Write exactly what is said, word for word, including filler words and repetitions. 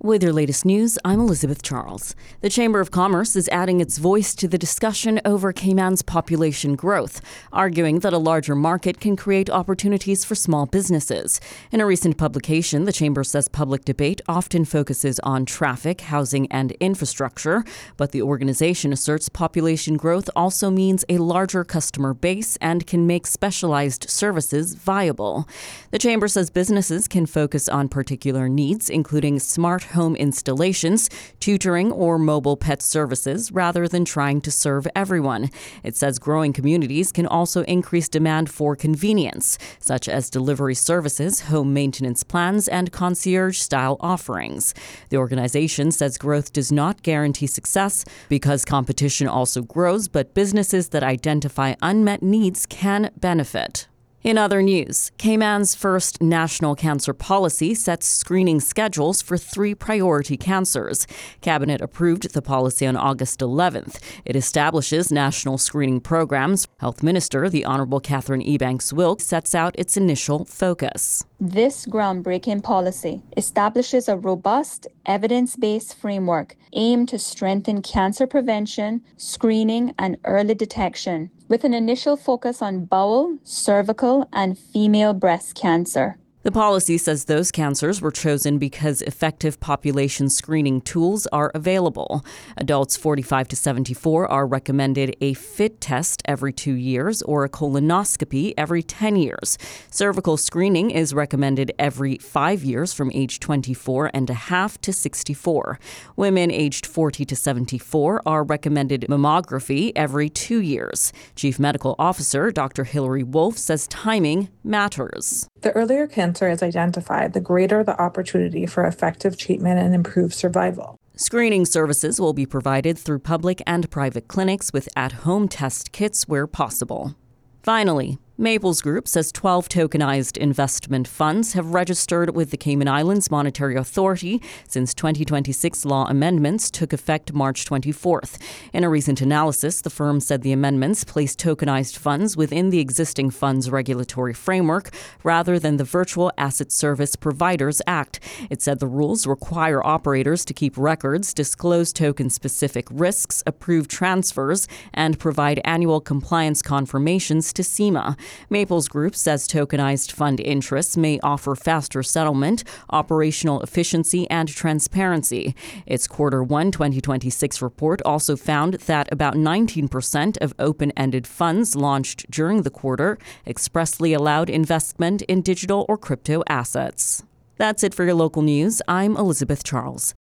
With your latest news, I'm Elizabeth Charles. The Chamber of Commerce is adding its voice to the discussion over Cayman's population growth, arguing that a larger market can create opportunities for small businesses. In a recent publication, the Chamber says public debate often focuses on traffic, housing, and infrastructure, but the organization asserts population growth also means a larger customer base and can make specialized services viable. The Chamber says businesses can focus on particular needs, including smart home installations, tutoring, or mobile pet services rather than trying to serve everyone. It says growing communities can also increase demand for convenience, such as delivery services, home maintenance plans, and concierge-style offerings. The organization says growth does not guarantee success because competition also grows, but businesses that identify unmet needs can benefit. In other news, Cayman's first national cancer policy sets screening schedules for three priority cancers. Cabinet approved the policy on August eleventh. It establishes national screening programs. Health Minister, the Honorable Catherine Ebanks-Wilkes, sets out its initial focus. This groundbreaking policy establishes a robust, evidence-based framework aimed to strengthen cancer prevention, screening, and early detection, with an initial focus on bowel, cervical, and female breast cancer. The policy says those cancers were chosen because effective population screening tools are available. Adults forty-five to seventy-four are recommended a FIT test every two years or a colonoscopy every ten years. Cervical screening is recommended every five years from age twenty-four and a half to sixty-four. Women aged forty to seventy-four are recommended mammography every two years. Chief Medical Officer Doctor Hilary Wolfe says timing matters. The earlier cancer is identified, the greater the opportunity for effective treatment and improved survival. Screening services will be provided through public and private clinics with at-home test kits where possible. Finally, Maples Group says twelve tokenized investment funds have registered with the Cayman Islands Monetary Authority since twenty twenty-six law amendments took effect March twenty-fourth. In a recent analysis, the firm said the amendments place tokenized funds within the existing funds regulatory framework rather than the Virtual Asset Service Providers Act. It said the rules require operators to keep records, disclose token-specific risks, approve transfers, and provide annual compliance confirmations to SEMA. Maples Group says tokenized fund interests may offer faster settlement, operational efficiency, and transparency. Its Quarter one twenty twenty-six report also found that about nineteen percent of open-ended funds launched during the quarter expressly allowed investment in digital or crypto assets. That's it for your local news. I'm Elizabeth Charles.